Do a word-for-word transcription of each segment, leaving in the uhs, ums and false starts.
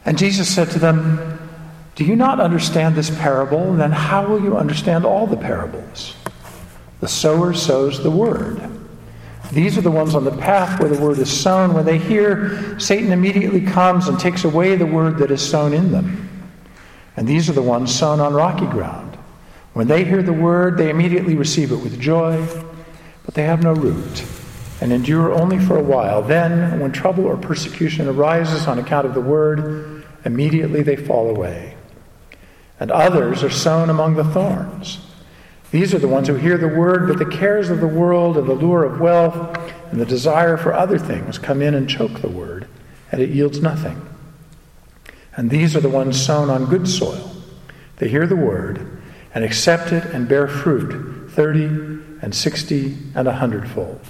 And Jesus said to them, "Do you not understand this parable? Then how will you understand all the parables? The sower sows the word. These are the ones on the path where the word is sown. When they hear, Satan immediately comes and takes away the word that is sown in them. And these are the ones sown on rocky ground. When they hear the word, they immediately receive it with joy, but they have no root and endure only for a while. Then, when trouble or persecution arises on account of the word, immediately they fall away. And others are sown among the thorns. These are the ones who hear the word, but the cares of the world and the lure of wealth and the desire for other things come in and choke the word, and it yields nothing. And these are the ones sown on good soil. They hear the word and accept it and bear fruit, thirty and sixty and a hundredfold."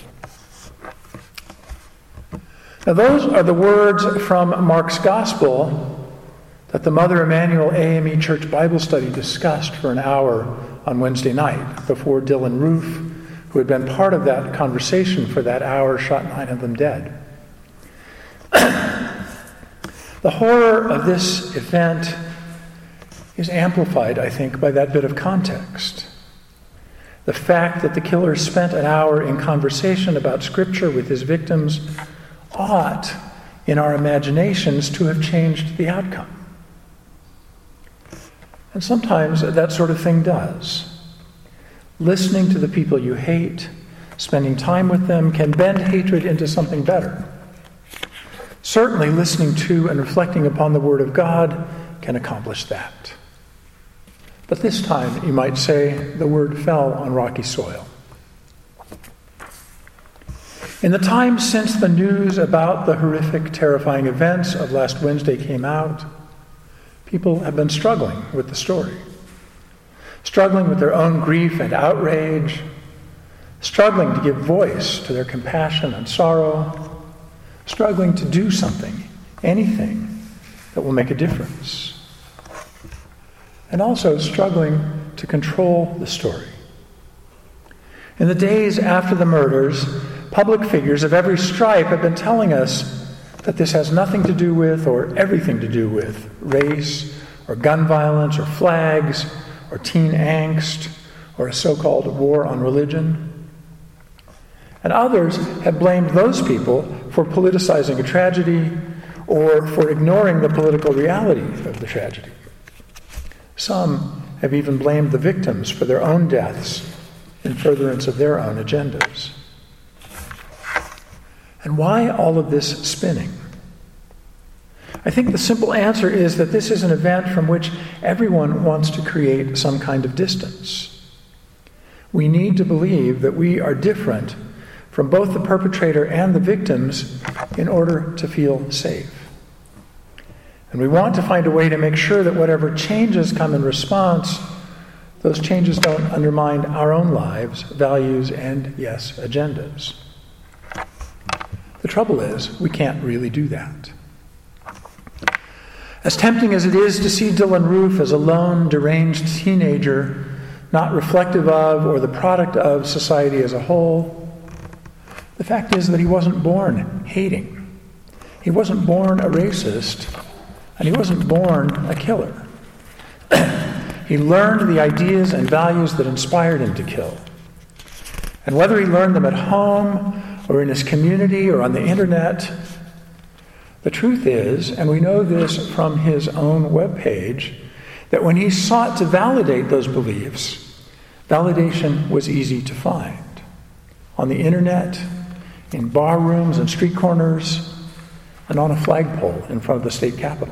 Now those are the words from Mark's Gospel that the Mother Emanuel A M E Church Bible Study discussed for an hour on Wednesday night before Dylan Roof, who had been part of that conversation for that hour, shot nine of them dead. The horror of this event is amplified, I think, by that bit of context. The fact that the killer spent an hour in conversation about Scripture with his victims ought, in our imaginations, to have changed the outcome. And sometimes that sort of thing does. Listening to the people you hate, spending time with them, can bend hatred into something better. Certainly, listening to and reflecting upon the Word of God can accomplish that. But this time, you might say, the Word fell on rocky soil. In the time since the news about the horrific, terrifying events of last Wednesday came out, people have been struggling with the story. Struggling with their own grief and outrage, struggling to give voice to their compassion and sorrow, struggling to do something, anything, that will make a difference. And also struggling to control the story. In the days after the murders, public figures of every stripe have been telling us that this has nothing to do with, or everything to do with, race, or gun violence, or flags, or teen angst, or a so-called war on religion. And others have blamed those people for politicizing a tragedy, or for ignoring the political reality of the tragedy. Some have even blamed the victims for their own deaths in furtherance of their own agendas. And why all of this spinning? I think the simple answer is that this is an event from which everyone wants to create some kind of distance. We need to believe that we are different from both the perpetrator and the victims in order to feel safe. And we want to find a way to make sure that whatever changes come in response, those changes don't undermine our own lives, values, and, yes, agendas. The trouble is, we can't really do that. As tempting as it is to see Dylan Roof as a lone, deranged teenager, not reflective of or the product of society as a whole, the fact is that he wasn't born hating. He wasn't born a racist, and he wasn't born a killer. He learned the ideas and values that inspired him to kill. And whether he learned them at home, or in his community, or on the internet, the truth is, and we know this from his own webpage, that when he sought to validate those beliefs, validation was easy to find. On the internet, in bar rooms and street corners, and on a flagpole in front of the state capitol.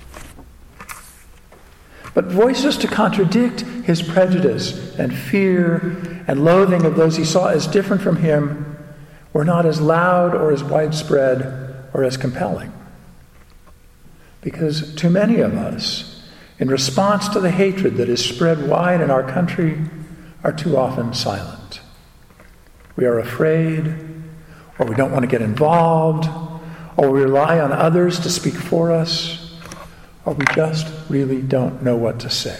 But voices to contradict his prejudice and fear and loathing of those he saw as different from him were not as loud or as widespread or as compelling. Because too many of us, in response to the hatred that is spread wide in our country, are too often silent. We are afraid, or we don't want to get involved, or we rely on others to speak for us, or we just really don't know what to say.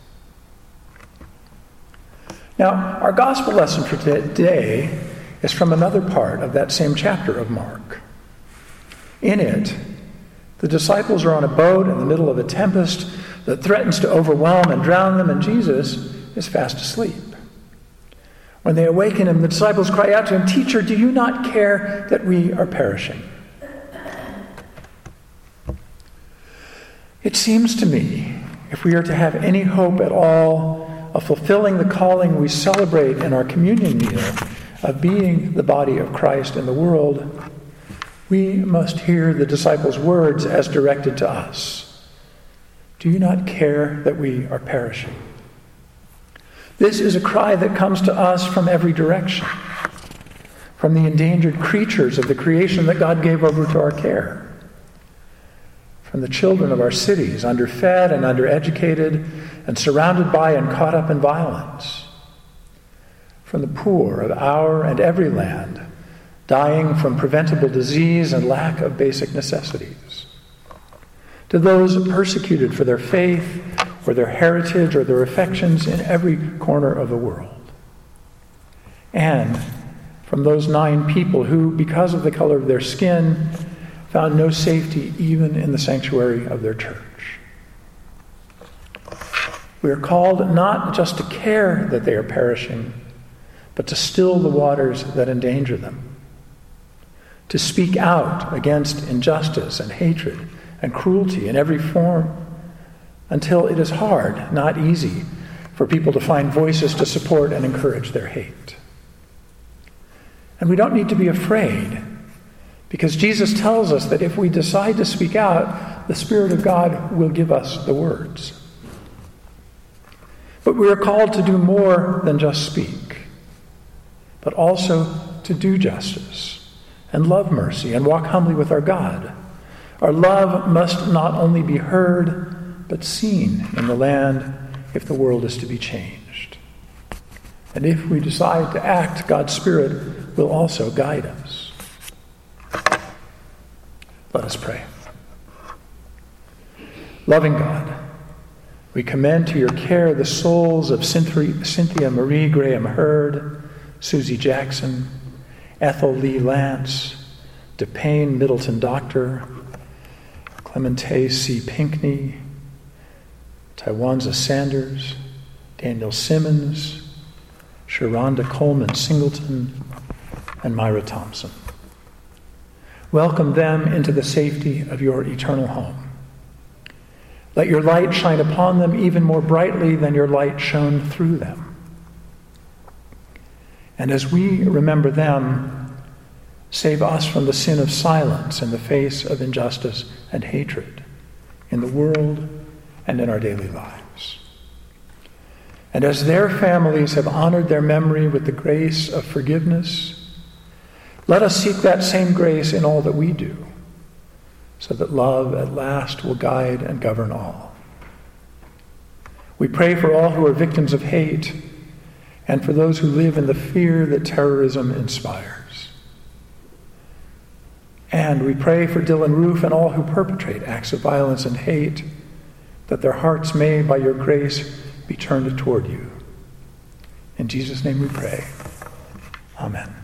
Now, our gospel lesson for today is from another part of that same chapter of Mark. In it, The disciples are on a boat in the middle of a tempest that threatens to overwhelm and drown them, and Jesus is fast asleep. When they awaken him, the disciples cry out to him, "Teacher, do you not care that we are perishing?" It seems to me, if we are to have any hope at all of fulfilling the calling we celebrate in our communion meal, of being the body of Christ in the world, we must hear the disciples' words as directed to us. Do you not care that we are perishing? This is a cry that comes to us from every direction, from the endangered creatures of the creation that God gave over to our care, from the children of our cities, underfed and undereducated and surrounded by and caught up in violence, from the poor of our and every land, dying from preventable disease and lack of basic necessities, to those persecuted for their faith or their heritage or their affections in every corner of the world, and from those nine people who, because of the color of their skin, found no safety even in the sanctuary of their church. We are called not just to care that they are perishing, but to still the waters that endanger them, to speak out against injustice and hatred and cruelty in every form until it is hard, not easy, for people to find voices to support and encourage their hate. And we don't need to be afraid, because Jesus tells us that if we decide to speak out, the Spirit of God will give us the words. But we are called to do more than just speak, but also to do justice and love mercy and walk humbly with our God. Our love must not only be heard, but seen in the land if the world is to be changed. And if we decide to act, God's Spirit will also guide us. Let us pray. Loving God, we commend to your care the souls of Cynthia Marie Graham Hurd, Susie Jackson, Ethel Lee Lance, DePayne Middleton Doctor, Clemente C. Pinkney, Tywanza Sanders, Daniel Simmons, Sharonda Coleman Singleton, and Myra Thompson. Welcome them into the safety of your eternal home. Let your light shine upon them even more brightly than your light shone through them. And as we remember them, save us from the sin of silence in the face of injustice and hatred in the world and in our daily lives. And as their families have honored their memory with the grace of forgiveness, let us seek that same grace in all that we do, so that love at last will guide and govern all. We pray for all who are victims of hate and for those who live in the fear that terrorism inspires. And we pray for Dylan Roof and all who perpetrate acts of violence and hate, that their hearts may, by your grace, be turned toward you. In Jesus' name we pray. Amen.